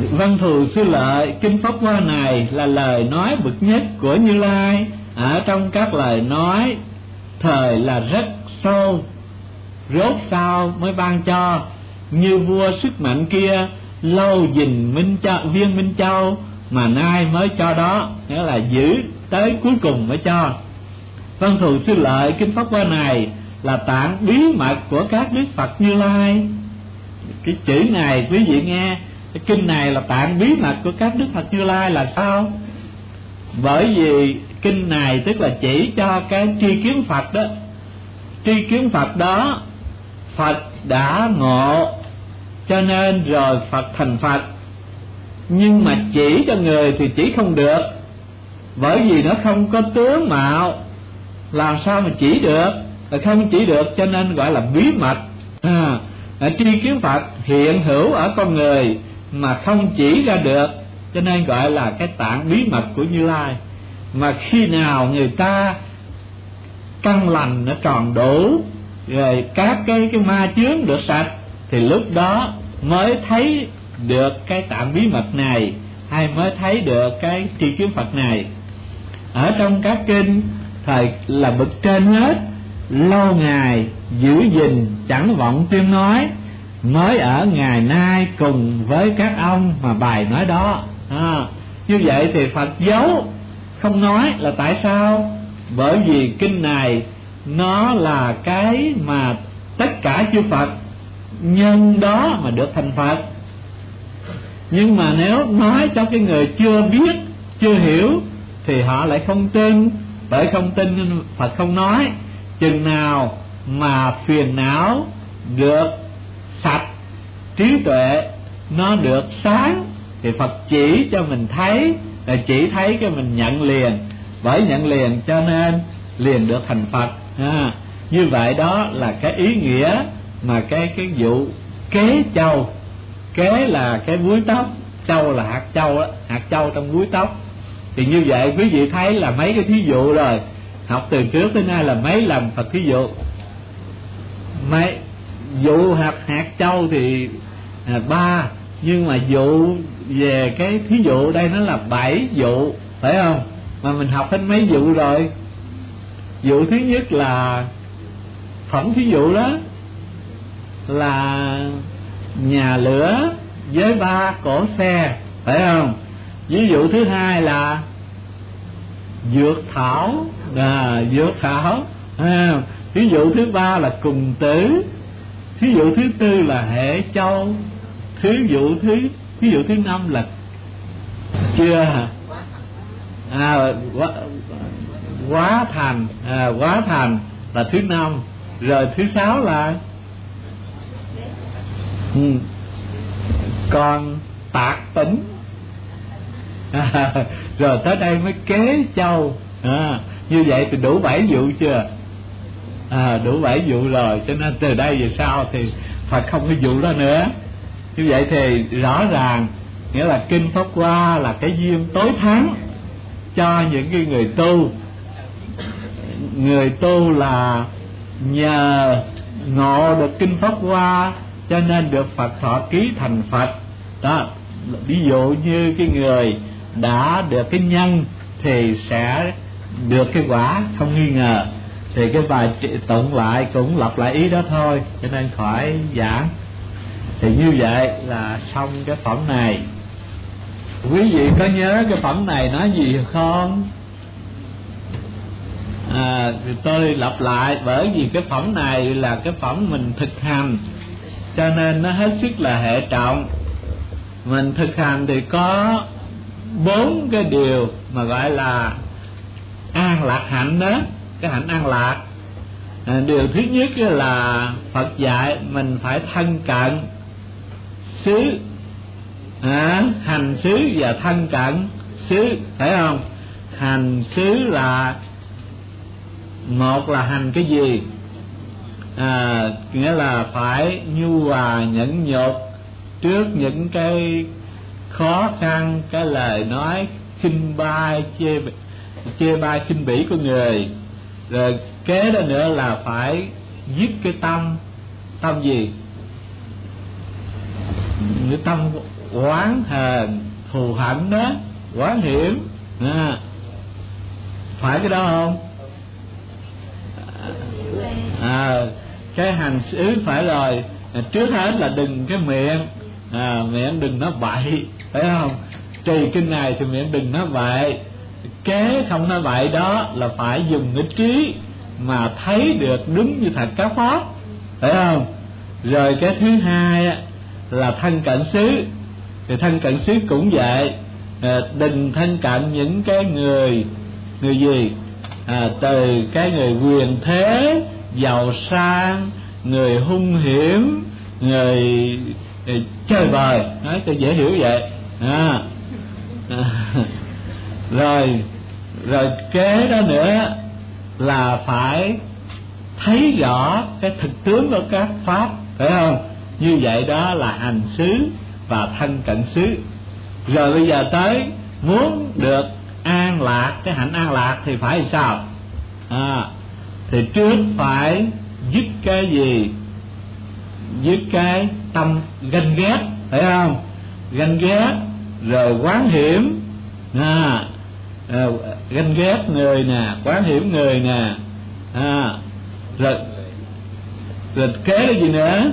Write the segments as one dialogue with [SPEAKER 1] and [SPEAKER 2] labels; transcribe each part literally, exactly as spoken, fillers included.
[SPEAKER 1] Văn thù sư lợi, kinh Pháp Hoa này là lời nói bậc nhất của Như Lai. Ở trong các lời nói thời là rất sâu, rốt sao mới ban cho. Như vua sức mạnh kia lâu gìn Minh Châu, viên Minh Châu mà nay mới cho đó, nghĩa là giữ tới cuối cùng mới cho. Văn thù sư lợi, kinh Pháp Hoa này là tạng bí mật của các đức Phật Như Lai. Cái chữ này quý vị nghe, cái kinh này là tạng bí mật của các đức Phật Như Lai là sao? Bởi vì kinh này tức là chỉ cho cái tri kiến Phật đó. Tri kiến Phật đó Phật đã ngộ, cho nên rồi Phật thành Phật. Nhưng mà chỉ cho người thì chỉ không được, bởi vì nó không có tướng mạo, làm sao mà chỉ được? Không chỉ được cho nên gọi là bí mật. à, Tri kiến Phật hiện hữu ở con người mà không chỉ ra được, cho nên gọi là cái tạng bí mật của Như Lai. Mà khi nào người ta căn lành nó tròn đủ, rồi các cái cái ma chướng được sạch, thì lúc đó mới thấy được cái tạng bí mật này, hay mới thấy được cái tri kiến Phật này. Ở trong các kinh thời là bậc trên hết, lâu ngày giữ gìn chẳng vọng tuyên nói, mới ở ngày nay cùng với các ông mà bài nói đó. à, Như vậy thì Phật giấu không nói là tại sao? Bởi vì kinh này nó là cái mà tất cả chư Phật nhân đó mà được thành Phật. Nhưng mà nếu nói cho cái người chưa biết, chưa hiểu thì họ lại không tin. Bởi không tin nên Phật không nói. Chừng nào mà phiền não được sạch, trí tuệ nó được sáng, thì Phật chỉ cho mình thấy, rồi chỉ thấy cái mình nhận liền. Bởi nhận liền cho nên liền được thành Phật. à, Như vậy đó là cái ý nghĩa mà cái cái vụ kế châu. Kế là cái búi tóc, châu là hạt châu đó, hạt châu trong búi tóc. Thì như vậy quý vị thấy là mấy cái thí dụ rồi, học từ trước tới nay là mấy lần Phật thí dụ. Mấy vụ hạt hạt châu thì à, ba, nhưng mà vụ về cái thí dụ đây nó là bảy vụ, phải không? Mà mình học hết mấy vụ rồi. Vụ thứ nhất là phẩm thí dụ đó là nhà lửa với ba cỗ xe, phải không? Ví dụ thứ hai là dược thảo, à, dược thảo. à, Ví dụ thứ ba là cùng tử. Ví dụ thứ tư là hệ châu. Ví dụ thứ ví dụ thứ năm là chưa à, quá, quá thành à, quá thành là thứ năm. Rồi thứ sáu là ừ, còn tạc tỉnh. à, Rồi tới đây mới kế châu. à, Như vậy thì đủ bảy vụ chưa? à, Đủ bảy vụ rồi. Cho nên từ đây về sau thì Phật không có vụ đó nữa. Như vậy thì rõ ràng, nghĩa là kinh Pháp Hoa là cái duyên tối thắng cho những cái người tu. Người tu là nhờ ngộ được kinh Pháp Hoa cho nên được Phật thọ ký thành Phật đó. Ví dụ như cái người đã được cái nhân thì sẽ được cái quả không nghi ngờ. Thì cái bài tụng lại cũng lặp lại ý đó thôi, cho nên khỏi giảng. Thì như vậy là xong cái phẩm này. Quý vị có nhớ cái phẩm này nói gì không? À, thì tôi lặp lại, bởi vì cái phẩm này là cái phẩm mình thực hành, cho nên nó hết sức là hệ trọng. Mình thực hành thì có bốn cái điều mà gọi là an lạc hạnh đó, cái hạnh an lạc. à, Điều thứ nhất là Phật dạy mình phải thân cận xứ, à, hành xứ và thân cận xứ, phải không? Hành xứ là một là hành cái gì? À, nghĩa là phải nhu hòa nhẫn nhục trước những cái khó khăn, cái lời nói khinh bai, chê chê bai khinh bỉ của người. Rồi kế đó nữa là phải dứt cái tâm. Tâm gì? Cái tâm oán hờn thù hận đó, oán hiểm à, phải cái đó không? À, cái hành xứ phải rồi. Trước hết là đừng cái miệng, à, miệng đừng nói bậy, phải không? Trì kinh này thì miệng đừng nói bậy. Kế không nói bậy đó là phải dùng cái trí mà thấy được đúng như thật các pháp, phải không? Rồi cái thứ hai là thân cận xứ. Thì thân cận xứ cũng vậy, à, đừng thân cận những cái người người gì à, từ cái người quyền thế, giàu sang, người hung hiểm, người, người chơi bời, nói cho dễ hiểu vậy à. À, rồi rồi kế đó nữa là phải thấy rõ cái thực tướng của các pháp, phải không? Như vậy đó là hành xứ và thân cận xứ. Rồi bây giờ tới muốn được an lạc, cái hạnh an lạc thì phải sao? À, thì trước phải dứt cái gì? Dứt cái tâm ganh ghét, phải không? Ganh ghét rồi quán hiểm, à, à, ganh ghét người nè, quán hiểm người nè, à, rồi rồi kế là gì nữa?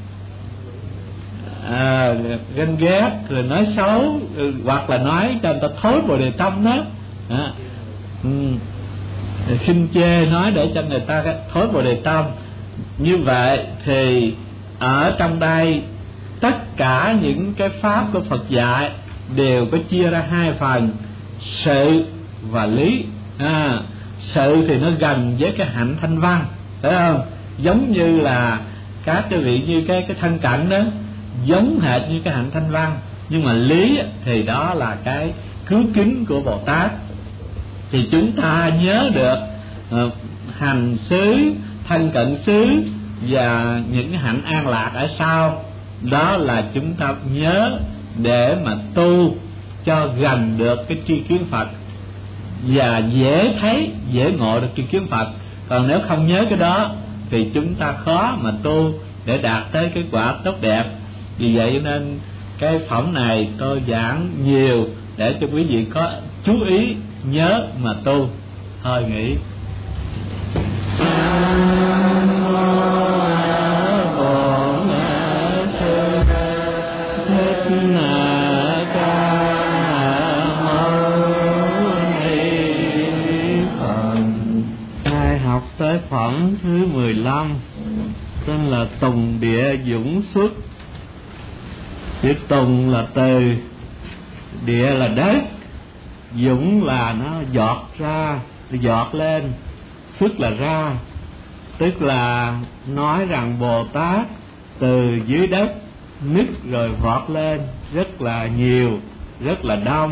[SPEAKER 1] À, ganh ghét rồi nói xấu, hoặc là nói cho người ta thối bồ đề tâm đó, à, ừ. khinh chê nói để cho người ta thối bồ đề tâm. Như vậy thì ở trong đây tất cả những cái pháp của Phật dạy đều có chia ra hai phần, sự và lý. À, sự thì nó gần với cái hạnh thanh văn, phải không? Giống như là các cái vị như cái cái thân cận đó, giống hệt như cái hạnh thanh văn. Nhưng mà lý thì đó là cái cứu kính của Bồ Tát. Thì chúng ta nhớ được uh, hành xứ, thân cận xứ và những cái hạnh an lạc ở sau, đó là chúng ta nhớ để mà tu cho gần được cái tri kiến Phật và dễ thấy, dễ ngộ được tri kiến Phật. Còn nếu không nhớ cái đó thì chúng ta khó mà tu để đạt tới cái quả tốt đẹp. Vì vậy nên cái phẩm này tôi giảng nhiều để cho quý vị có chú ý nhớ mà tu. Thôi nghỉ. Ai học tới phẩm thứ mười lăm tên là Tùng Địa Dũng Xuất. Chữ Tùng là từ, địa là đất, dũng là nó giọt ra, giọt lên, xuất là ra. Tức là nói rằng Bồ Tát từ dưới đất nứt rồi vọt lên rất là nhiều, rất là đông.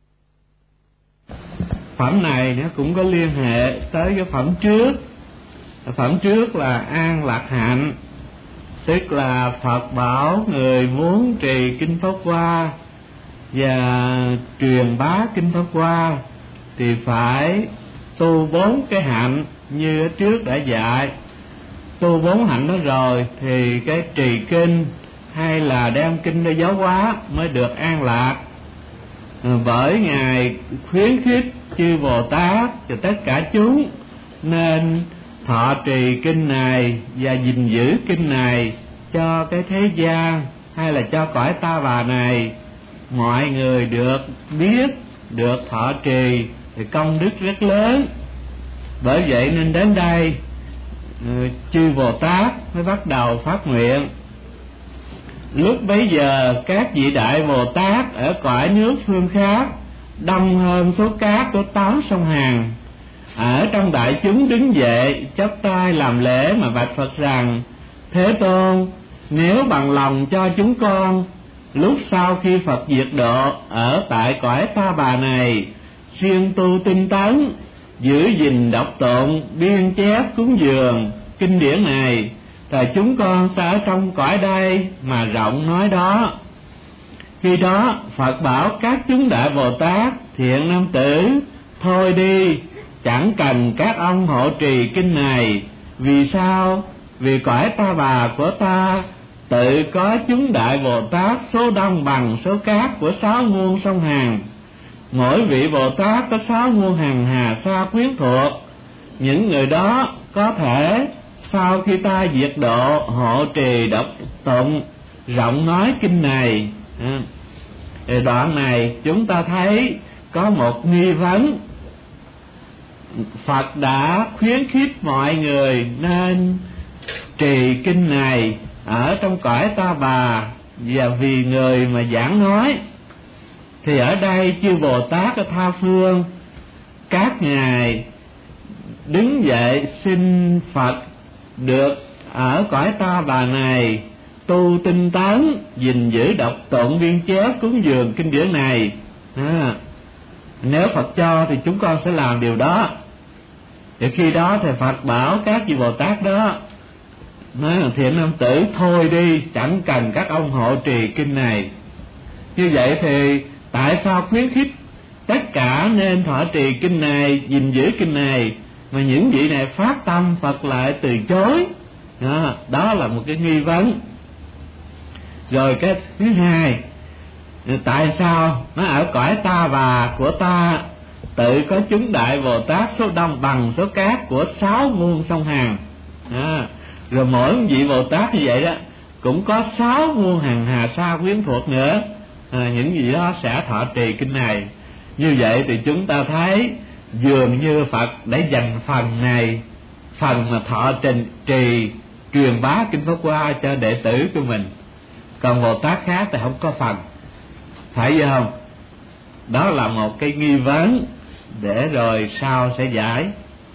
[SPEAKER 1] Phẩm này nó cũng có liên hệ tới cái phẩm trước. Phẩm trước là an lạc hạnh, tức là Phật bảo người muốn trì kinh Pháp Hoa và truyền bá kinh Pháp Hoa thì phải tu bốn cái hạnh như ở trước đã dạy. Tu bốn hạnh đó rồi thì cái trì kinh hay là đem kinh ra giáo hóa mới được an lạc. Bởi Ngài khuyến khích chư Bồ Tát và tất cả chúng nên thọ trì kinh này và gìn giữ kinh này cho cái thế gian hay là cho cõi ta bà này mọi người được biết, được thọ trì thì công đức rất lớn. Bởi vậy nên đến đây chư Bồ Tát mới bắt đầu phát nguyện. Lúc bấy giờ các vị đại Bồ Tát ở cõi nước phương khác đông hơn số cát của tám sông Hàn, ở trong đại chúng đứng dậy chắp tay làm lễ mà bạch Phật rằng: Thế Tôn, nếu bằng lòng cho chúng con lúc sau khi Phật diệt độ ở tại cõi ta bà này siêng tu tinh tấn, giữ gìn đọc tụng, biên chép cúng dường kinh điển này, thì chúng con sẽ ở trong cõi đây mà rộng nói đó. Khi đó Phật bảo các chúng đại Bồ Tát: Thiện nam tử, thôi đi, chẳng cần các ông hộ trì kinh này. Vì sao? Vì cõi ta bà của ta tự có chúng Đại Bồ Tát số đông bằng số cát của sáu muôn sông Hàn. Mỗi vị Bồ Tát có sáu muôn hằng hà sa quyến thuộc. Những người đó có thể sau khi ta diệt độ hộ trì đọc tụng rộng nói kinh này. À, đoạn này chúng ta thấy có một nghi vấn. Phật đã khuyến khích mọi người nên trì kinh này ở trong cõi Ta Bà, và vì người mà giảng nói thì ở đây chư Bồ Tát ở tha phương, các ngài đứng dậy xin Phật được ở cõi Ta Bà này tu tinh tấn, gìn giữ đọc tụng biên chép cúng dường kinh điển này. À, nếu Phật cho thì chúng con sẽ làm điều đó. Thì khi đó thì Phật bảo các vị Bồ Tát đó, nói là thiện nam tử thôi đi, chẳng cần các ông hộ trì kinh này. Như vậy thì tại sao khuyến khích tất cả nên thọ trì kinh này, gìn giữ kinh này, mà những vị này phát tâm Phật lại từ chối? Đó, đó là một cái nghi vấn. Rồi cái thứ hai, tại sao nó ở cõi Ta Bà của ta tự có chúng Đại Bồ Tát số đông bằng số cát của sáu muôn sông Hàn. À, rồi mỗi vị Bồ Tát như vậy đó cũng có sáu muôn hằng hà sa quyến thuộc nữa. À, những vị đó sẽ thọ trì kinh này. Như vậy thì chúng ta thấy dường như Phật đã dành phần này, phần mà thọ trình trì truyền bá kinh Pháp Hoa cho đệ tử của mình, còn Bồ Tát khác thì không có phần, phải vậy không? Đó là một cái nghi vấn để rồi sau sẽ giải.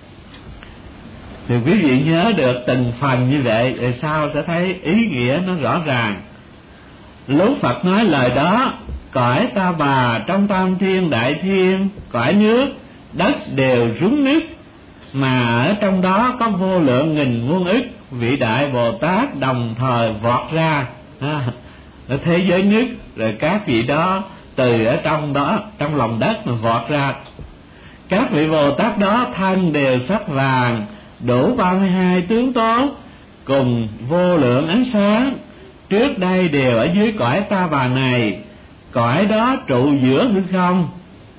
[SPEAKER 1] Thì quý vị nhớ được từng phần như vậy, rồi sau sẽ thấy ý nghĩa nó rõ ràng. Lúc Phật nói lời đó, cõi Ta Bà trong tam thiên đại thiên, cõi nước đất đều rúng nứt, mà ở trong đó có vô lượng nghìn muôn ức vị Đại Bồ Tát đồng thời vọt ra. À, ở thế giới nước, rồi các vị đó từ ở trong đó, trong lòng đất mà vọt ra. Các vị Bồ Tát đó thân đều sắc vàng, đủ ba mươi hai tướng tốt, cùng vô lượng ánh sáng. Trước đây đều ở dưới cõi Ta Bà này, cõi đó trụ giữa hư không.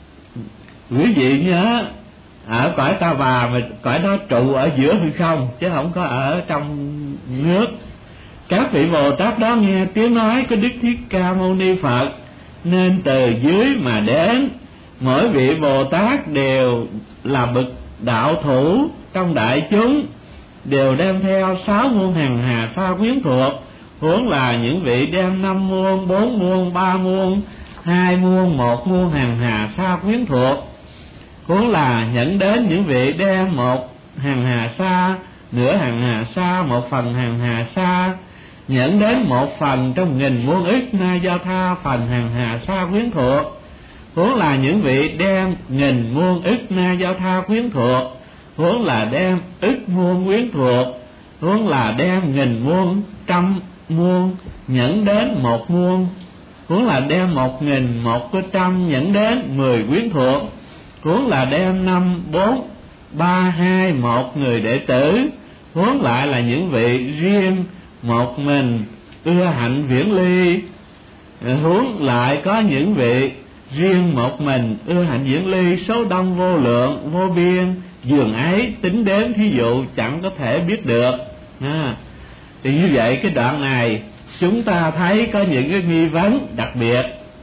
[SPEAKER 1] Quý vị nhớ, ở cõi Ta Bà mà cõi đó trụ ở giữa hư không, chứ không có ở trong nước. Các vị Bồ Tát đó nghe tiếng nói của Đức Thích Ca Mâu Ni Phật nên từ dưới mà đến. Mỗi vị Bồ Tát đều là bậc đạo thủ trong đại chúng, đều đem theo sáu muôn hằng hà sa quyến thuộc, huống là những vị đem năm muôn, bốn muôn, ba muôn, hai muôn, một muôn hằng hà sa quyến thuộc, huống là nhận đến những vị đem một hằng hà sa, nửa hằng hà sa, một phần hằng hà sa, nhận đến một phần trong nghìn muôn ức na do tha phần hằng hà sa quyến thuộc, huống là những vị đem nghìn muôn ức na do tha quyến thuộc, huống là đem ức muôn quyến thuộc, huống là đem nghìn muôn, trăm muôn nhẫn đến một muôn, huống là đem một nghìn, một có trăm nhẫn đến mười quyến thuộc, huống là đem năm, bốn, ba, hai, một người đệ tử, huống lại là những vị riêng một mình ưa hạnh viễn ly, huống lại có những vị riêng một mình ưa hạnh viễn ly, số đông vô lượng vô biên, dường ấy tính đến thí dụ chẳng có thể biết được. À, thì như vậy cái đoạn này chúng ta thấy có những cái nghi vấn đặc biệt.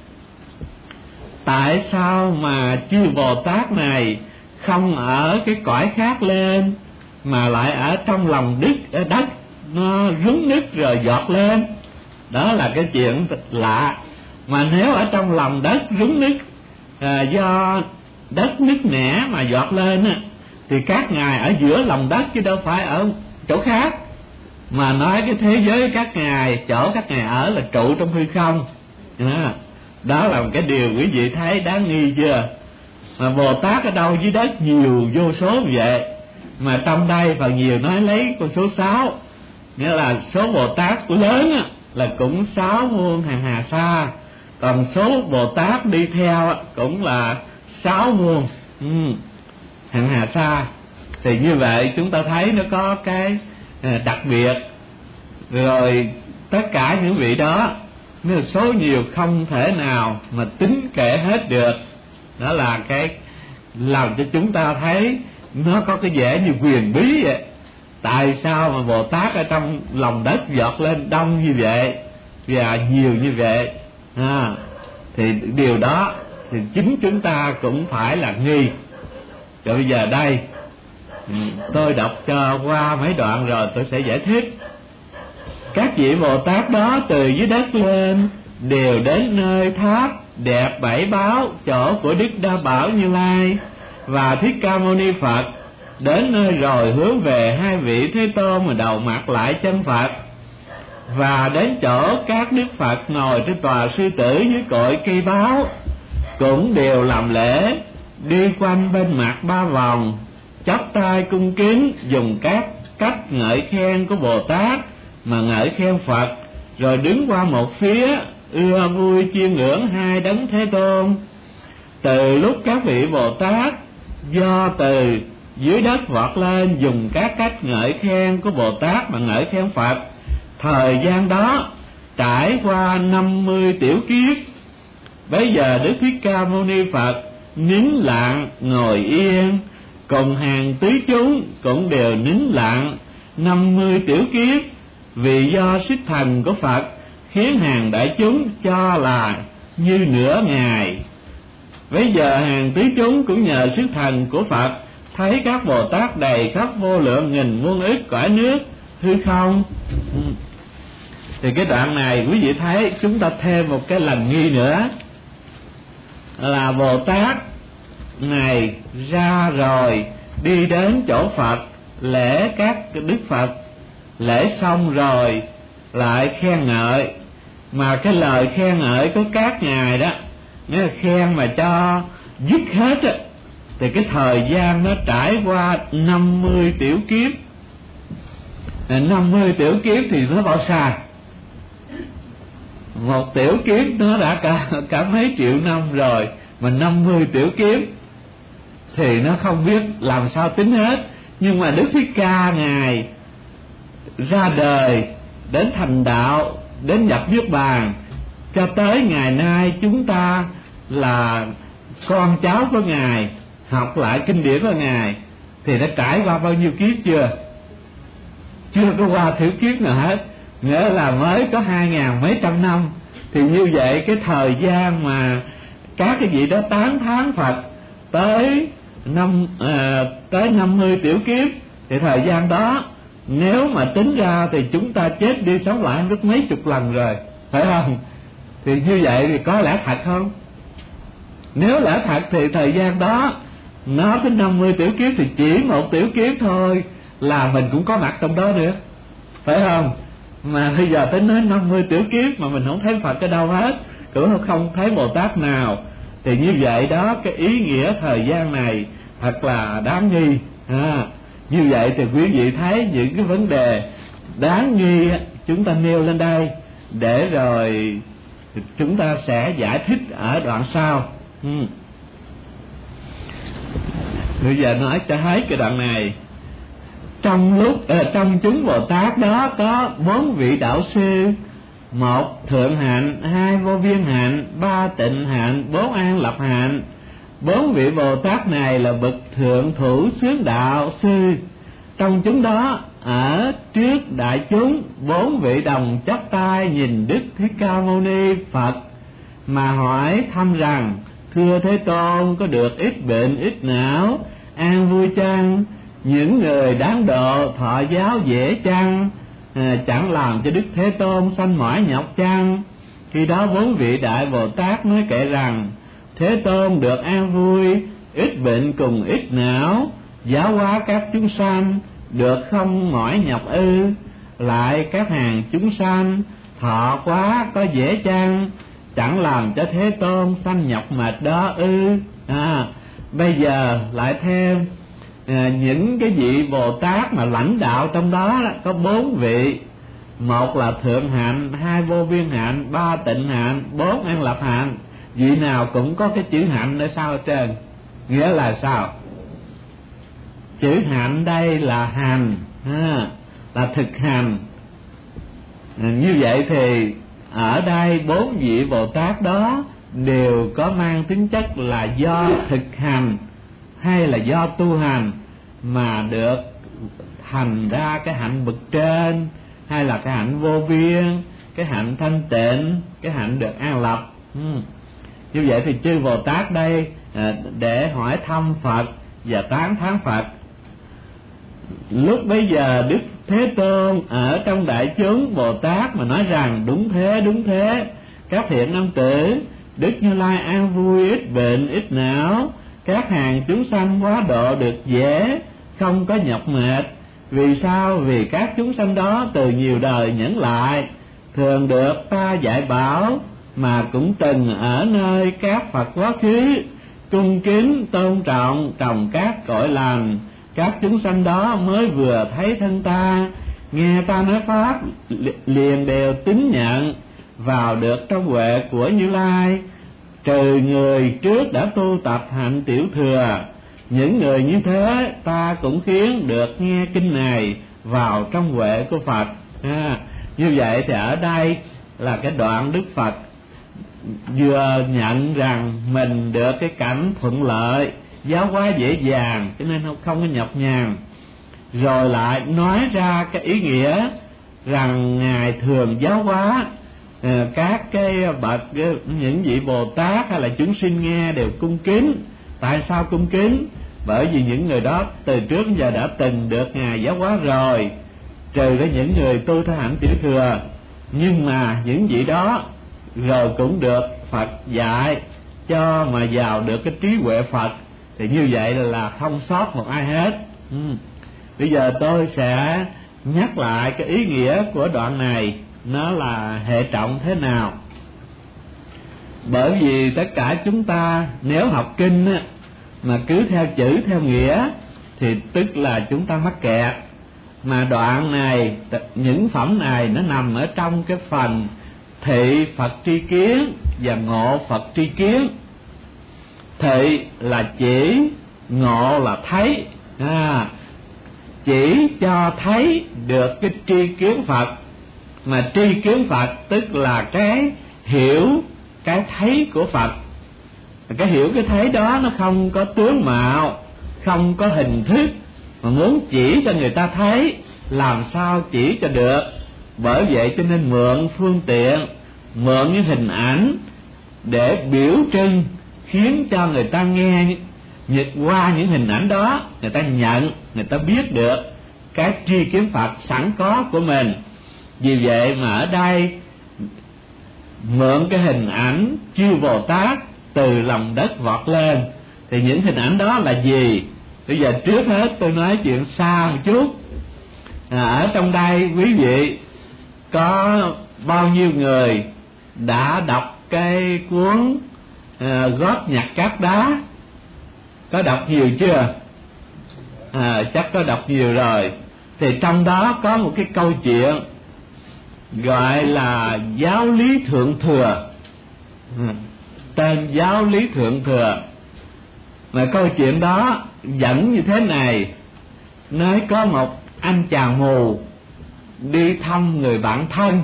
[SPEAKER 1] Tại sao mà chư Bồ Tát này không ở cái cõi khác lên, mà lại ở trong lòng đất, đất nó rúng nứt rồi giọt lên? Đó là cái chuyện lạ. Mà nếu ở trong lòng đất rúng nứt, à, do đất nứt nẻ mà giọt lên á, thì các ngài ở giữa lòng đất chứ đâu phải ở chỗ khác. Mà nói cái thế giới các ngài, chỗ các ngài ở là trụ trong hư không. Đó, đó là một cái điều quý vị thấy đáng nghi chưa? Mà Bồ Tát ở đâu dưới đất nhiều vô số như vậy, mà trong đây phần nhiều nói lấy con số sáu, nghĩa là số Bồ Tát của lớn á, là cũng sáu muôn hằng hà sa, còn số Bồ Tát đi theo cũng là sáu muôn ừ, hằng hà sa. Thì như vậy chúng ta thấy nó có cái đặc biệt. Rồi tất cả những vị đó nếu số nhiều không thể nào mà tính kể hết được. Đó là cái làm cho chúng ta thấy nó có cái vẻ như quyền bí vậy. Tại sao mà Bồ Tát ở trong lòng đất giọt lên đông như vậy và nhiều như vậy? À, thì điều đó thì chính chúng ta cũng phải là nghi. Rồi bây giờ đây tôi đọc cho qua mấy đoạn rồi tôi sẽ giải thích. Các vị Bồ Tát đó từ dưới đất lên đều đến nơi tháp đẹp bảy báo chỗ của Đức Đa Bảo Như Lai và Thích Ca Mâu Ni Phật. Đến nơi rồi hướng về hai vị Thế Tôn mà đầu mặt lại chân Phật, và đến chỗ các Đức Phật ngồi trên tòa sư tử dưới cội cây báo, cũng đều làm lễ, đi quanh bên mặt ba vòng, chắp tay cung kính, dùng các cách ngợi khen của Bồ Tát mà ngợi khen Phật, rồi đứng qua một phía ưa vui chiêm ngưỡng hai đấng Thế Tôn. Từ lúc các vị Bồ Tát do từ dưới đất vọt lên dùng các cách ngợi khen của Bồ Tát mà ngợi khen Phật, thời gian đó trải qua năm mươi tiểu kiếp. Bây giờ Đức Thích Ca Mâu Ni Phật nín lặng ngồi yên, cùng hàng tứ chúng cũng đều nín lặng năm mươi tiểu kiếp, vì do sức thần của Phật khiến hàng đại chúng cho là như nửa ngày. Bây giờ hàng tứ chúng cũng nhờ sức thần của Phật thấy các Bồ Tát đầy khắp vô lượng nghìn muôn ức cõi nước hư không. Thì cái đoạn này quý vị thấy chúng ta thêm một cái lần nghi nữa, là Bồ Tát này ra rồi đi đến chỗ Phật lễ các Đức Phật, lễ xong rồi lại khen ngợi. Mà cái lời khen ngợi của các ngài đó, nếu là khen mà cho dứt hết á, thì cái thời gian nó trải qua năm mươi tiểu kiếp. năm mươi tiểu kiếp thì nó bao xa? Một tiểu kiếp nó đã cả, cả mấy triệu năm rồi, mà năm mươi tiểu kiếp thì nó không biết làm sao tính hết. Nhưng mà Đức Thích Ca ngài ra đời, đến thành đạo, đến nhập niết bàn, cho tới ngày nay chúng ta là con cháu của ngài, học lại kinh điển của ngài, thì đã trải qua bao nhiêu kiếp chưa? Chưa có qua thử kiếp nào hết, nghĩa là mới có hai ngàn mấy trăm năm. Thì như vậy cái thời gian mà các cái vị đó tán thán Phật tới năm à, tới năm mươi tiểu kiếp, thì thời gian đó nếu mà tính ra thì chúng ta chết đi sống lại rất mấy chục lần rồi, phải không? Thì như vậy thì có lẽ thật không? Nếu lẽ thật thì thời gian đó nó tới năm mươi tiểu kiếp, thì chỉ một tiểu kiếp thôi là mình cũng có mặt trong đó được, phải không? Mà bây giờ tới đến năm mươi tiểu kiếp mà mình không thấy Phật ở đâu hết, cũng không thấy Bồ Tát nào, thì như vậy đó cái ý nghĩa thời gian này thật là đáng nghi. À, như vậy thì quý vị thấy những cái vấn đề đáng nghi chúng ta nêu lên đây, để rồi chúng ta sẽ giải thích ở đoạn sau. Ừ. Bây giờ nói cho thấy cái đoạn này. Trong lúc à, trong chúng Bồ Tát đó có bốn vị đạo sư: một thượng hạnh, hai vô biên hạnh, ba tịnh hạnh, bốn an lập hạnh. Bốn vị Bồ Tát này là bậc thượng thủ xướng đạo sư. Trong chúng đó, ở trước đại chúng, bốn vị đồng chắp tay nhìn Đức Thích Ca Mâu Ni Phật mà hỏi thăm rằng: thưa Thế Tôn, có được ít bệnh ít não, an vui chăng? Những người đáng độ thọ giáo dễ chăng? À, chẳng làm cho Đức Thế Tôn sanh mỏi nhọc chăng? Khi đó bốn vị đại Bồ Tát nói kệ rằng: Thế Tôn được an vui, ít bệnh cùng ít não, giáo hóa các chúng sanh, được không mỏi nhọc ư? Lại các hàng chúng sanh thọ quá có dễ chăng? Chẳng làm cho Thế Tôn sanh nhọc mệt đó ư? À, bây giờ lại thêm à, những cái vị Bồ Tát mà lãnh đạo trong đó, đó có bốn vị: một là thượng hạnh, hai vô biên hạnh, ba tịnh hạnh, bốn an lập hạnh. Vị nào cũng có cái chữ hạnh ở sau ở trên. Nghĩa là sao? Chữ hạnh đây là hành, ha, là thực hành. Như vậy thì ở đây bốn vị Bồ Tát đó đều có mang tính chất là do thực hành hay là do tu hành mà được thành ra cái hạnh bậc trên, hay là cái hạnh vô biên, cái hạnh thanh tịnh, cái hạnh được an lập. ừ. Như vậy thì chư Bồ Tát đây để hỏi thăm Phật và tán thán Phật. Lúc bấy giờ Đức Thế Tôn ở trong đại chúng Bồ Tát mà nói rằng đúng thế, đúng thế, các thiện nam tử, Đức Như Lai an vui, ít bệnh, ít não, các hàng chúng sanh quá độ được dễ, không có nhọc mệt. Vì sao? Vì các chúng sanh đó từ nhiều đời nhẫn lại, thường được ta dạy bảo, mà cũng từng ở nơi các Phật quá khứ, cung kính tôn trọng trồng các cội lành. Các chúng sanh đó mới vừa thấy thân ta, nghe ta nói pháp, liền đều tín nhận vào được trong huệ của Như Lai, trừ người trước đã tu tập hạnh tiểu thừa. Những người như thế ta cũng khiến được nghe kinh này vào trong huệ của Phật. à, Như vậy thì ở đây là cái đoạn Đức Phật vừa nhận rằng mình được cái cảnh thuận lợi, giáo hóa dễ dàng, cho nên không, không có nhọc nhằn, rồi lại nói ra cái ý nghĩa rằng Ngài thường giáo hóa à, các cái bậc, những vị Bồ Tát hay là chúng sinh nghe đều cung kính. Tại sao cung kính? Bởi vì những người đó từ trước giờ đã từng được Ngài giáo hóa rồi, trừ ra những người tu theo hạnh tiểu thừa, nhưng mà những vị đó rồi cũng được Phật dạy cho mà vào được cái trí huệ Phật, thì như vậy là không sót một ai hết. ừ. Bây giờ tôi sẽ nhắc lại cái ý nghĩa của đoạn này, nó là hệ trọng thế nào. Bởi vì tất cả chúng ta nếu học kinh á, mà cứ theo chữ theo nghĩa thì tức là chúng ta mắc kẹt. Mà đoạn này, những phẩm này nó nằm ở trong cái phần thị Phật tri kiến và ngộ Phật tri kiến. Thị là chỉ, ngộ là thấy. à, Chỉ cho thấy được cái tri kiến Phật, mà tri kiến Phật tức là cái hiểu, cái thấy của Phật. Cái hiểu, cái thấy đó nó không có tướng mạo, không có hình thức, mà muốn chỉ cho người ta thấy làm sao chỉ cho được. Bởi vậy cho nên mượn phương tiện, mượn những hình ảnh để biểu trưng, khiến cho người ta nghe, qua những hình ảnh đó người ta nhận, người ta biết được cái tri kiến Phật sẵn có của mình. Vì vậy mà ở đây mượn cái hình ảnh chư Bồ Tát từ lòng đất vọt lên. Thì những hình ảnh đó là gì? Bây giờ trước hết tôi nói chuyện xa một chút. à, Ở trong đây quý vị có bao nhiêu người đã đọc cái cuốn à, Gót nhạc cát đá? Có đọc nhiều chưa? À, chắc có đọc nhiều rồi. Thì trong đó có một cái câu chuyện gọi là giáo lý thượng thừa. à, Tên giáo lý thượng thừa. Mà câu chuyện đó dẫn như thế này. Nói có một anh chàng mù đi thăm người bạn thân.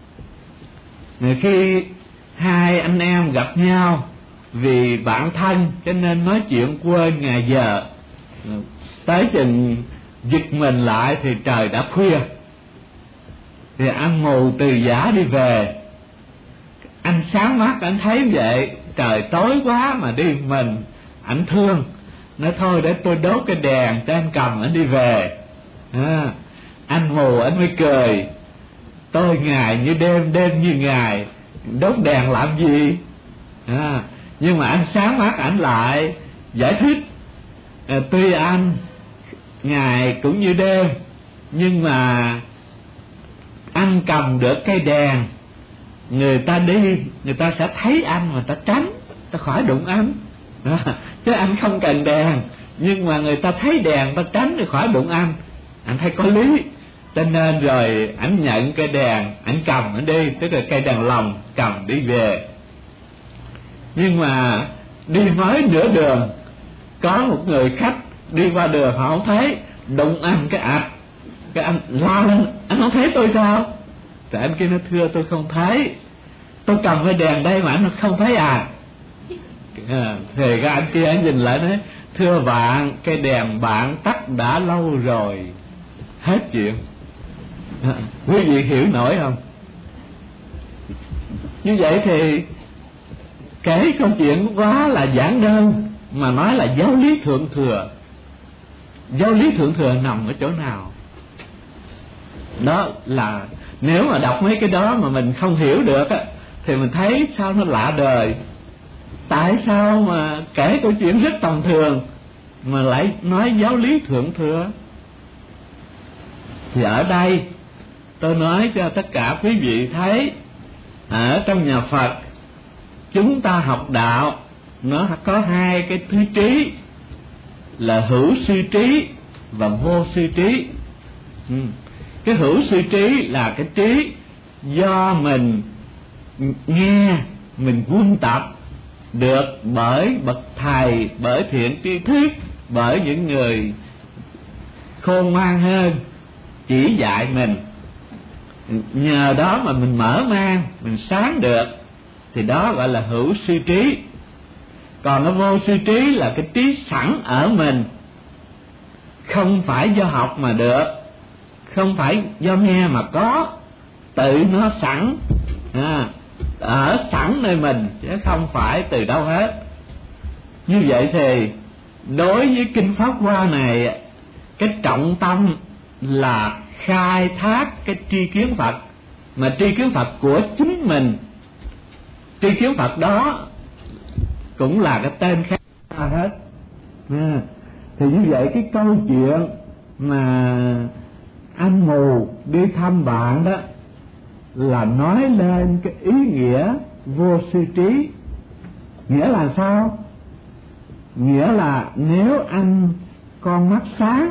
[SPEAKER 1] Mà khi hai anh em gặp nhau vì bạn thân cho nên nói chuyện quên ngày giờ, tới chừng giật mình lại thì trời đã khuya. Thì anh mù từ giả đi về. Anh sáng mắt, anh thấy vậy, trời tối quá mà đi mình, ảnh thương, nói thôi để tôi đốt cái đèn cho anh cầm anh đi về. à, Anh mù anh mới cười, tôi ngày như đêm, đêm như ngày, đốt đèn làm gì? à, Nhưng mà anh sáng mắt ảnh lại giải thích, à, tuy anh ngày cũng như đêm, nhưng mà anh cầm được cây đèn, người ta đi, người ta sẽ thấy anh mà ta tránh, ta khỏi đụng anh. à, Chứ anh không cần đèn, nhưng mà người ta thấy đèn ta tránh thì khỏi đụng anh. Anh thấy có lý, cho nên rồi anh nhận cây đèn, anh cầm anh đi, tức là cây đèn lồng, cầm đi về. Nhưng mà đi mới nửa đường, có một người khách đi qua đường, họ không thấy, đụng anh cái ạch, cái anh la lên, anh không thấy tôi sao? Thì anh kia nó thưa tôi không thấy, tôi cầm cái đèn đây mà anh không thấy à. À, thì cái anh kia anh nhìn lại nói, thưa bạn, cái đèn bạn tắt đã lâu rồi. Hết chuyện. À, quý vị hiểu nổi không? Như vậy thì kể câu chuyện quá là giản đơn mà nói là giáo lý thượng thừa. Giáo lý thượng thừa nằm ở chỗ nào? Đó là nếu mà đọc mấy cái đó mà mình không hiểu được á, thì mình thấy sao nó lạ đời. Tại sao mà kể câu chuyện rất tầm thường mà lại nói giáo lý thượng thừa? Thì ở đây tôi nói cho tất cả quý vị thấy, ở trong nhà Phật chúng ta học đạo nó có hai cái thứ trí, là hữu sư trí và vô sư trí. ừ. Cái hữu sư trí là cái trí do mình nghe, mình quân tập được bởi bậc thầy, bởi thiện tri thức, bởi những người khôn ngoan hơn chỉ dạy mình. Nhờ đó mà mình mở mang, mình sáng được, thì đó gọi là hữu sư trí. Còn cái vô sư trí là cái trí sẵn ở mình, không phải do học mà được, không phải do nghe mà có, tự nó sẵn, à, ở sẵn nơi mình chứ không phải từ đâu hết. Như vậy thì đối với kinh Pháp Hoa này, cái trọng tâm là khai thác cái tri kiến Phật, mà tri kiến Phật của chính mình. Tri kiến Phật đó cũng là cái tên khác hết. À, thì như vậy cái câu chuyện mà anh mù đi thăm bạn đó là nói lên cái ý nghĩa vô sư trí. Nghĩa là sao? Nghĩa là nếu anh con mắt sáng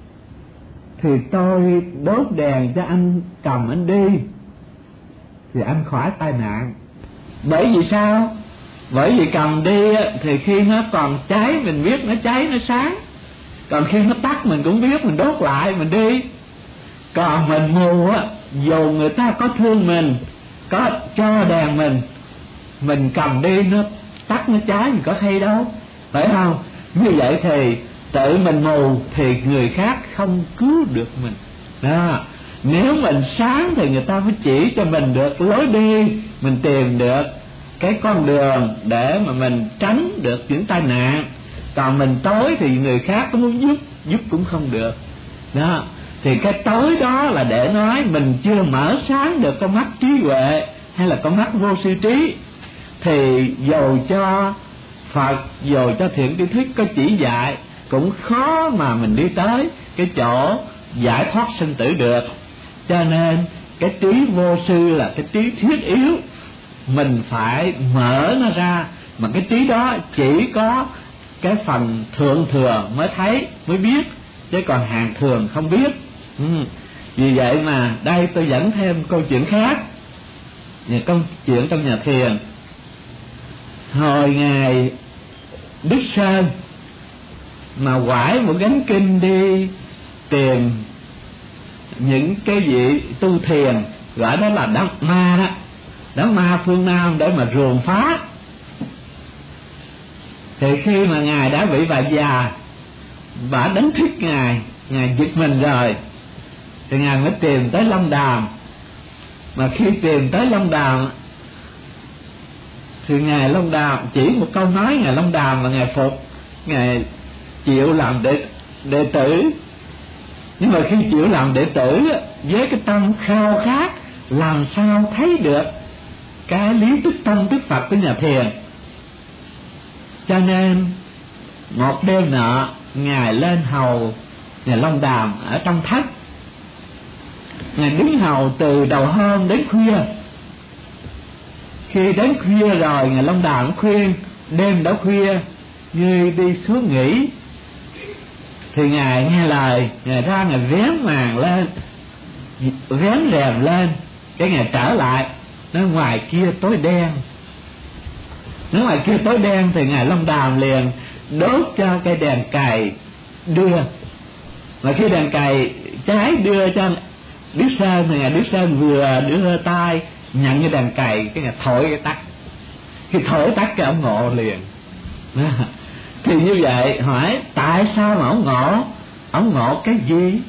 [SPEAKER 1] thì tôi đốt đèn cho anh, cầm anh đi thì anh khỏi tai nạn. Bởi vì sao? Bởi vì cầm đi thì khi nó còn cháy mình biết nó cháy, nó sáng. Còn khi nó tắt mình cũng biết, mình đốt lại mình đi. Còn mình mù á, dù người ta có thương mình, có cho đèn mình, mình cầm đi nó tắt nó cháy mình có hay đâu, phải không? Như vậy thì tự mình mù thì người khác không cứu được mình đó. Nếu mình sáng thì người ta mới chỉ cho mình được lối đi, mình tìm được cái con đường để mà mình tránh được những tai nạn. Còn mình tối thì người khác có muốn giúp, giúp cũng không được đó. Thì cái tối đó là để nói mình chưa mở sáng được con mắt trí huệ hay là con mắt vô sư trí. Thì dầu cho Phật, dầu cho thiện tri thức có chỉ dạy, cũng khó mà mình đi tới cái chỗ giải thoát sinh tử được. Cho nên cái trí vô sư là cái trí thiết yếu, mình phải mở nó ra. Mà cái trí đó chỉ có cái phần thượng thừa mới thấy, mới biết, chứ còn hạng thường không biết. ừ. Vì vậy mà đây tôi dẫn thêm câu chuyện khác, câu chuyện trong nhà thiền. Hồi ngày Đức Sơn mà quải một gánh kinh đi tìm những cái vị tu thiền, gọi đó là đám ma đó, đám ma phương Nam để mà ruồng phá. Thì khi mà ngài đã bị bà già bà đánh thức ngài, ngài giật mình rồi, thì ngài mới tìm tới Long Đàm. Mà khi tìm tới Long Đàm thì ngài Long Đàm chỉ một câu nói ngài Long Đàm và ngài phục, ngài chịu làm đệ đệ tử. Nhưng mà khi chịu làm đệ tử với cái tâm khao khát làm sao thấy được cái lý tức tâm tức Phật của nhà thiền, cho nên một đêm nọ ngài lên hầu ngài Long Đàm ở trong thất. Ngài đứng hầu từ đầu hôm đến khuya. Khi đến khuya rồi ngài Long Đàm khuyên đêm đã khuya, ngươi đi xuống nghỉ. Thì ngài nghe lời, ngài ra ngài vén màn lên, vén rèm lên, cái ngài trở lại, nó ngoài kia tối đen. Nếu ngoài kia tối đen thì ngài Long Đàm liền đốt cho cây đèn cày đưa. Mà khi đèn cày cháy đưa cho Đức Sơn thì ngài Đức Sơn vừa đưa tay nhận cái đàn cày, cái ngài thổi cái tắt, khi thổi tắt cái ông ngộ liền. Thì như vậy hỏi tại sao mà ông ngộ? Ông ngộ cái gì?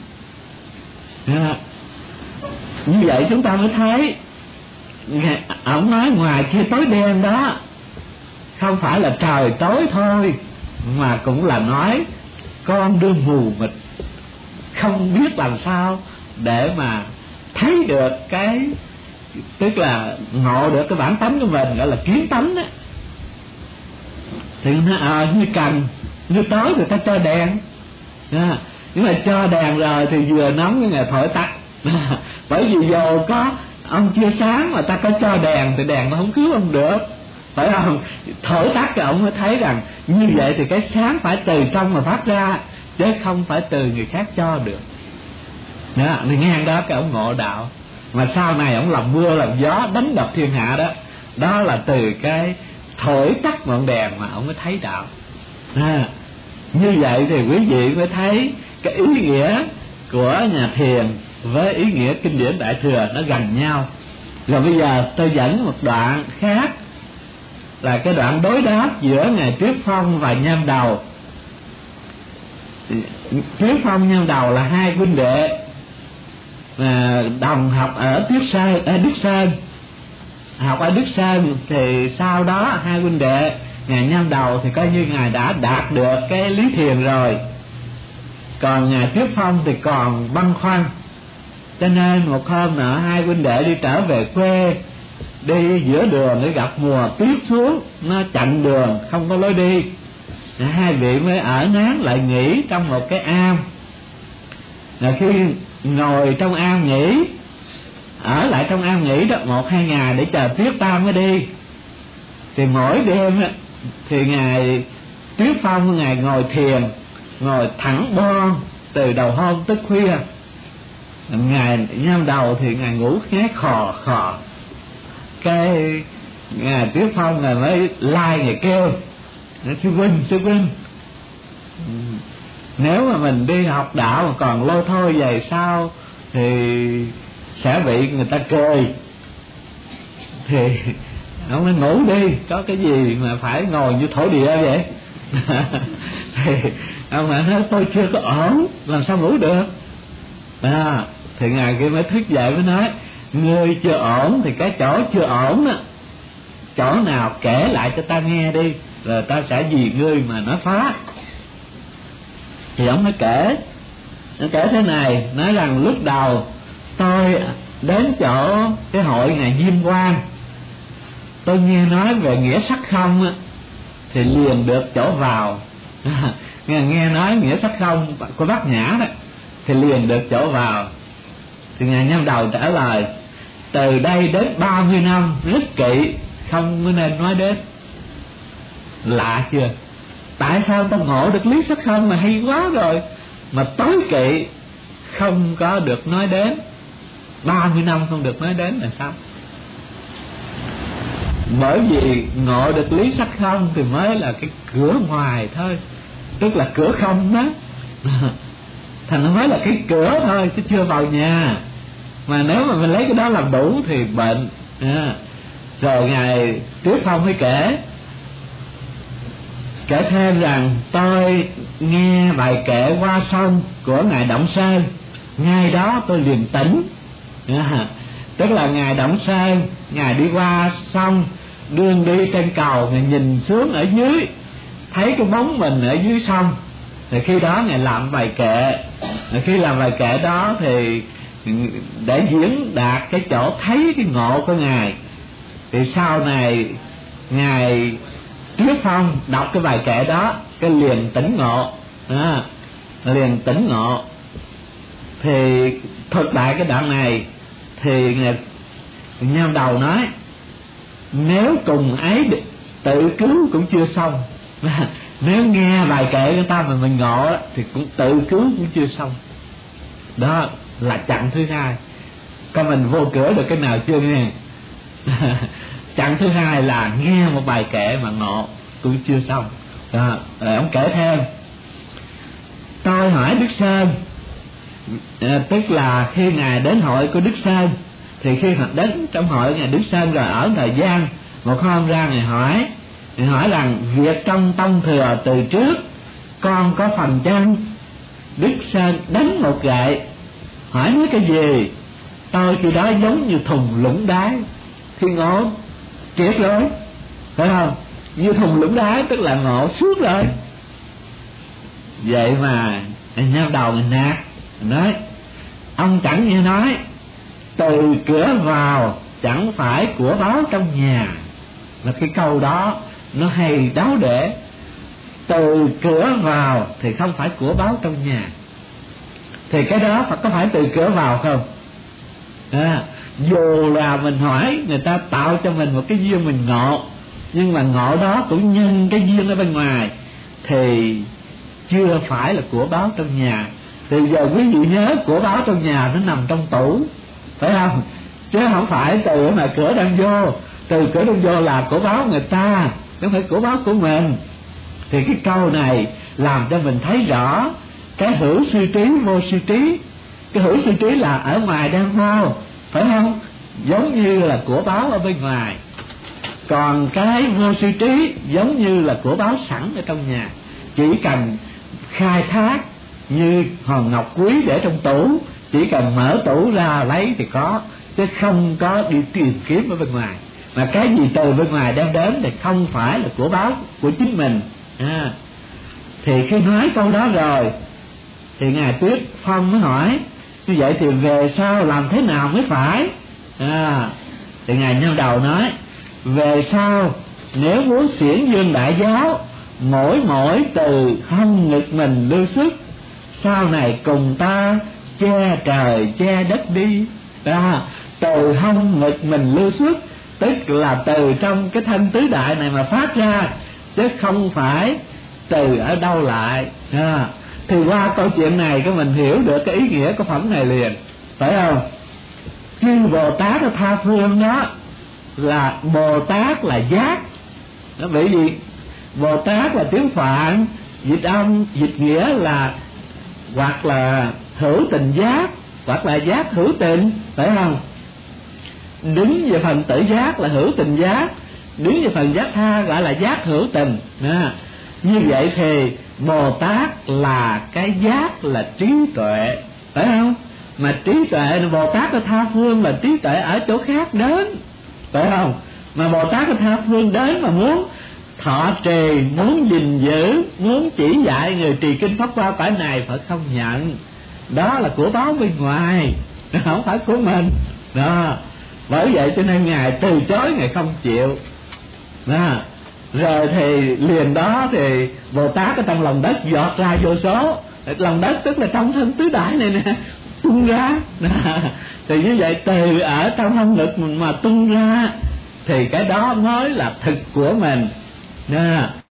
[SPEAKER 1] Như vậy chúng ta mới thấy ông nói ngoài kia tối đen đó không phải là trời tối thôi, mà cũng là nói con đương mù mịt, không biết làm sao để mà thấy được cái, tức là ngộ được cái bản tánh của mình, gọi là kiến tánh á. Thì nó à, như cần như tối người ta cho đèn à, nhưng mà cho đèn rồi thì vừa nóng cái ngày thổi tắt. Bởi vì dù có ông chưa sáng mà ta có cho đèn thì đèn nó không cứu ông được, phải không? Thổi tắt thì ông mới thấy rằng như vậy thì cái sáng phải từ trong mà phát ra, chứ không phải từ người khác cho được. Đó, thì ngang đó cái ông ngộ đạo, mà sau này ông làm mưa làm gió đánh đập thiên hạ đó, đó là từ cái thổi tắt ngọn đèn mà ông mới thấy đạo. À, như vậy thì quý vị mới thấy cái ý nghĩa của nhà thiền với ý nghĩa kinh điển Đại Thừa nó gần nhau. Rồi bây giờ tôi dẫn một đoạn khác, là cái đoạn đối đáp giữa ngài Triết Phong và Nham Đầu. Triết Phong Nham Đầu là hai huynh đệ à, đồng học ở Tuyết Sơn, ở Đức Sơn, học ở Đức Sơn. Thì sau đó hai huynh đệ, ngài Nham Đầu thì coi như ngài đã đạt được cái lý thiền rồi, còn ngài Triết Phong thì còn băn khoăn. Cho nên một hôm nọ hai huynh đệ đi trở về quê, đi giữa đường để gặp mùa tuyết xuống, nó chặn đường không có lối đi. Hai vị mới ở nán lại nghỉ trong một cái am. Là khi ngồi trong am nghỉ, ở lại trong am nghỉ đó một hai ngày để chờ tuyết tan mới đi. Thì mỗi đêm thì ngài Triết Phong ngài ngồi thiền, ngồi thẳng bon từ đầu hôm tới khuya. Ngài Nham Đầu thì ngài ngủ nghe khò khò. Cái ngài Triết Phong ngài mới lai ngài kêu: sư huynh, sư huynh, nếu mà mình đi học đạo mà còn lôi thôi vậy sao thì sẽ bị người ta cười. Thì ông nói ngủ đi, có cái gì mà phải ngồi như thổ địa vậy. Thì ông nói tôi chưa có ổn, làm sao ngủ được. À, thì ngài kia mới thức dậy mới nói: ngươi chưa ổn thì cái chỗ chưa ổn á, chỗ nào kể lại cho ta nghe đi, rồi ta sẽ vì ngươi mà nói phá. Thì ông mới kể, nó kể thế này, nói rằng lúc đầu tôi đến chỗ cái hội ngài Diêm Quang, tôi nghe nói về nghĩa sắc không á, thì liền được chỗ vào. nghe, nghe nói nghĩa sắc không của Bát Nhã đó, thì liền được chỗ vào. Thì ngài Nham Đầu trả lời: từ đây đến ba mươi năm rất kỵ, không có nên nói đến. Lạ chưa? Tại sao ta ngộ được lý sắc không mà hay quá rồi, mà tối kỵ không có được nói đến, ba mươi năm không được nói đến là sao? Bởi vì ngộ được lý sắc không thì mới là cái cửa ngoài thôi, tức là cửa không đó. Thành nó mới là cái cửa thôi chứ chưa vào nhà. Mà nếu mà mình lấy cái đó làm đủ thì bệnh à. Rồi ngài Triết Phong mới kể Kể thêm rằng tôi nghe bài kệ Hoa Sông của ngài Động Sơn, ngay đó tôi liền tỉnh à. Tức là ngài Động Sơn, ngài đi qua sông, đương đi trên cầu, ngài nhìn xuống ở dưới, thấy cái bóng mình ở dưới sông. Thì khi đó ngài làm bài kệ. Khi làm bài kệ đó thì để diễn đạt cái chỗ thấy cái ngộ của ngài. Thì sau này ngài Triết Phong đọc cái bài kệ đó, cái liền tỉnh ngộ à, liền tỉnh ngộ. Thì thuật lại cái đoạn này thì ngài Nham Đầu nói: nếu cùng ấy tự cứu cũng chưa xong. Nếu nghe bài kệ người ta mà mình ngộ thì cũng tự cứu cũng chưa xong. Đó là chặng thứ hai. Coi mình vô cửa được cái nào chưa nghe. Chặng thứ hai là nghe một bài kệ mà ngộ cũng chưa xong. Đó, rồi ông kể thêm: tôi hỏi Đức Sơn, à, tức là khi ngài đến hội của Đức Sơn, thì khi mà đến trong hội ngài Đức Sơn rồi ở thời gian, một hôm ra ngài hỏi, ngài hỏi rằng việc trong tông thừa từ trước con có phần chăng? Đức Sơn đánh một gậy, hỏi nói cái gì? Tôi khi đó giống như thùng lũng đáy, khi ngộ triệt rồi, phải không? Như thùng lũng đáy tức là ngộ suốt rồi. Vậy mà anh nhăn đầu mình nạt, nói ông chẳng nghe nói từ cửa vào chẳng phải của báo trong nhà. Mà cái câu đó nó hay đáo để. Từ cửa vào thì không phải của báo trong nhà, thì cái đó phải có phải từ cửa vào không? À, dù là mình hỏi người ta tạo cho mình một cái duyên mình ngộ, nhưng mà ngộ đó cũng nhân cái duyên ở bên ngoài thì chưa phải là của báo trong nhà. Thì giờ quý vị nhớ của báo trong nhà nó nằm trong tủ, phải không? Chứ không phải từ mà cửa đang vô, từ cửa đang vô là của báo người ta, không phải của báo của mình. Thì cái câu này làm cho mình thấy rõ cái hữu sư trí vô sư trí. Cái hữu sư trí là ở ngoài đang vô, phải không? Giống như là của báo ở bên ngoài. Còn cái vô sư trí giống như là của báo sẵn ở trong nhà, chỉ cần khai thác như hòn ngọc quý để trong tủ, chỉ cần mở tủ ra lấy thì có, chứ không có đi tìm kiếm ở bên ngoài. Mà cái gì từ bên ngoài đem đến thì không phải là của báo của chính mình. À, thì khi nói câu đó rồi thì ngài Tuyết Phong mới hỏi như vậy thì về sau làm thế nào mới phải? À, thì ngài nhăn đầu nói về sau nếu muốn xiển dương đại giáo, mỗi mỗi từ hông ngực mình lưu xuất, sau này cùng ta che trời che đất đi. À, từ hông ngực mình lưu xuất tức là từ trong cái thân tứ đại này mà phát ra, chứ không phải từ ở đâu lại. À, thì qua câu chuyện này các mình hiểu được cái ý nghĩa của phẩm này liền, phải không? Chư Bồ Tát ở tha phương đó là Bồ Tát là giác. Nó bởi vì Bồ Tát là tiếng Phạn, dịch âm dịch nghĩa là hoặc là hữu tình giác, hoặc là giác hữu tình, phải không? Đứng về phần tự giác là hữu tình giác, đứng về phần giác tha gọi là giác hữu tình. À, như vậy thì Bồ Tát là cái giác là trí tuệ, phải không? Mà trí tuệ Bồ Tát ở tha phương là trí tuệ ở chỗ khác đến, phải không? Mà Bồ Tát ở tha phương đến mà muốn thọ trì, muốn gìn giữ, muốn chỉ dạy người trì kinh pháp qua cõi này phải không nhận. Đó là của báo bên ngoài, không phải của mình. Đó, bởi vậy cho nên ngài từ chối, ngài không chịu. Đó, rồi thì liền đó thì Bồ Tát ở trong lòng đất giọt ra vô số. Lòng đất tức là trong thân tứ đại này nè, tung ra. Đó, thì như vậy từ ở trong hông ngực mình mà tung ra thì cái đó mới là thực của mình. Đó.